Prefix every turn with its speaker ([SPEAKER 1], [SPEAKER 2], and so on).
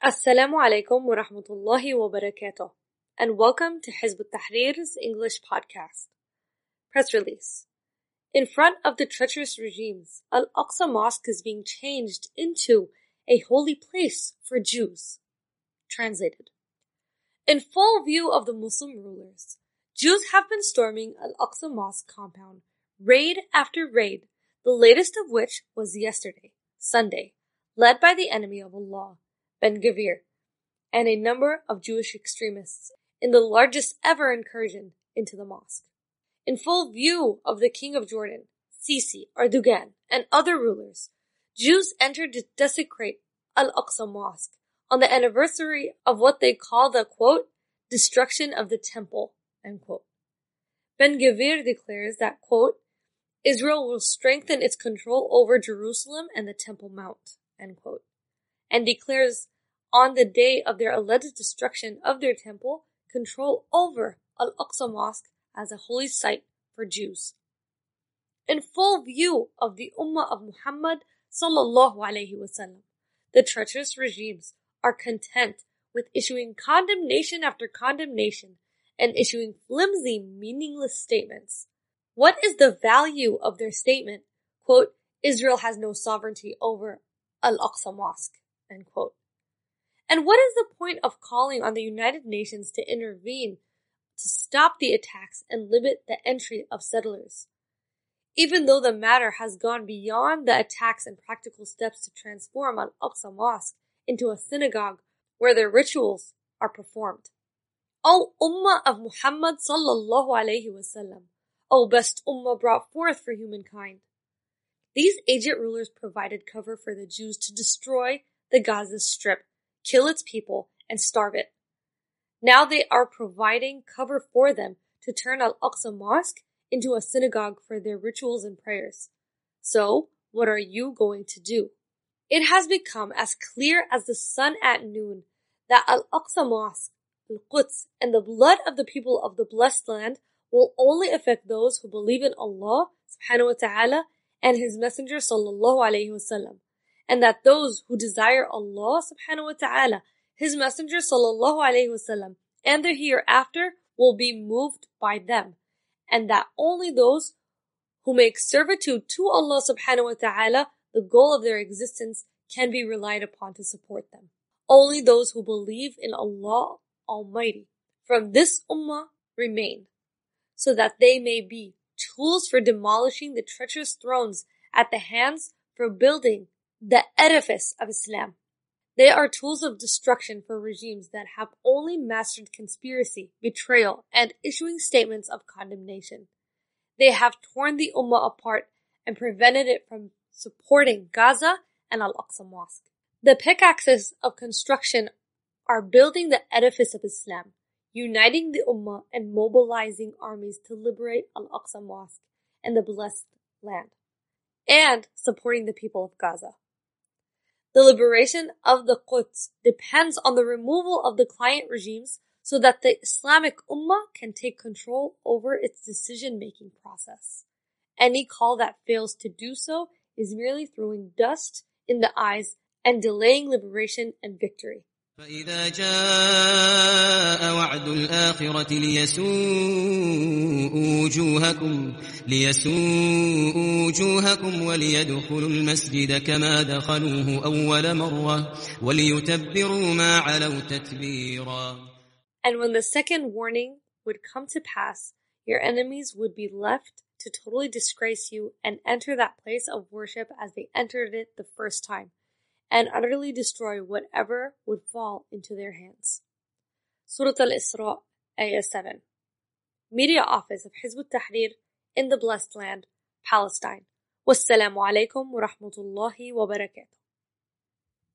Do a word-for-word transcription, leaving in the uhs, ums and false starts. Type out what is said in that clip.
[SPEAKER 1] Assalamu alaikum wa rahmatullahi wa barakatuh, and welcome to Hizb ut-Tahrir's English podcast. Press release. In front of the treacherous regimes, Al-Aqsa Mosque is being changed into a holy place for Jews. Translated. In full view of the Muslim rulers, Jews have been storming Al-Aqsa Mosque compound, raid after raid, the latest of which was yesterday, Sunday, led by the enemy of Allah, Ben-Gvir, and a number of Jewish extremists in the largest ever incursion into the mosque. In full view of the King of Jordan, Sisi, Erdogan, and other rulers, Jews entered to desecrate Al-Aqsa Mosque on the anniversary of what they call the, quote, destruction of the temple, end quote. Ben-Gvir declares that, quote, Israel will strengthen its control over Jerusalem and the Temple Mount, end quote, and declares on the day of their alleged destruction of their temple, control over Al-Aqsa Mosque as a holy site for Jews. In full view of the Ummah of Muhammad sallallahu alaihi wasallam, the treacherous regimes are content with issuing condemnation after condemnation and issuing flimsy, meaningless statements. What is the value of their statement, quote, Israel has no sovereignty over Al-Aqsa Mosque, end quote. And what is the point of calling on the United Nations to intervene to stop the attacks and limit the entry of settlers? Even though the matter has gone beyond the attacks and practical steps to transform Al-Aqsa Mosque into a synagogue where their rituals are performed. O Ummah of Muhammad sallallahu alaihi wasallam, O best Ummah brought forth for humankind. These aged rulers provided cover for the Jews to destroy the Gaza Strip, kill its people, and starve it. Now they are providing cover for them to turn Al-Aqsa Mosque into a synagogue for their rituals and prayers. So, what are you going to do? It has become as clear as the sun at noon that Al-Aqsa Mosque, Al-Quds, and the blood of the people of the blessed land will only affect those who believe in Allah subhanahu wa ta'ala and His Messenger sallallahu alayhi wasallam, and that those who desire Allah subhanahu wa ta'ala, His Messenger sallallahu alayhi wasallam, and the hereafter will be moved by them, and that only those who make servitude to Allah subhanahu wa ta'ala the goal of their existence can be relied upon to support them. Only those who believe in Allah Almighty from this ummah remain, so that they may be tools for demolishing the treacherous thrones at the hands for building the edifice of Islam. They are tools of destruction for regimes that have only mastered conspiracy, betrayal, and issuing statements of condemnation. They have torn the Ummah apart and prevented it from supporting Gaza and Al-Aqsa Mosque. The pickaxes of construction are building the edifice of Islam, uniting the Ummah and mobilizing armies to liberate Al-Aqsa Mosque and the blessed land, and supporting the people of Gaza. The liberation of the Quds depends on the removal of the client regimes so that the Islamic Ummah can take control over its decision-making process. Any call that fails to do so is merely throwing dust in the eyes and delaying liberation and victory.
[SPEAKER 2] فإذا جاء وعد الآخرة ليسوءوا وجوهكم ليسوءوا وجوهكم وليدخلوا المسجد كما دخلوه أول مرة وليتبروا ما علوا تتبيرا.
[SPEAKER 1] And when the second warning would come to pass, your enemies would be left to totally disgrace you and enter that place of worship as they entered it the first time, and utterly destroy whatever would fall into their hands. Surah Al-Isra, Ayah seven. Media Office of Hizb ut-Tahrir in the Blessed Land, Palestine. Wassalamu alaikum wa rahmatullahi wa barakatuh.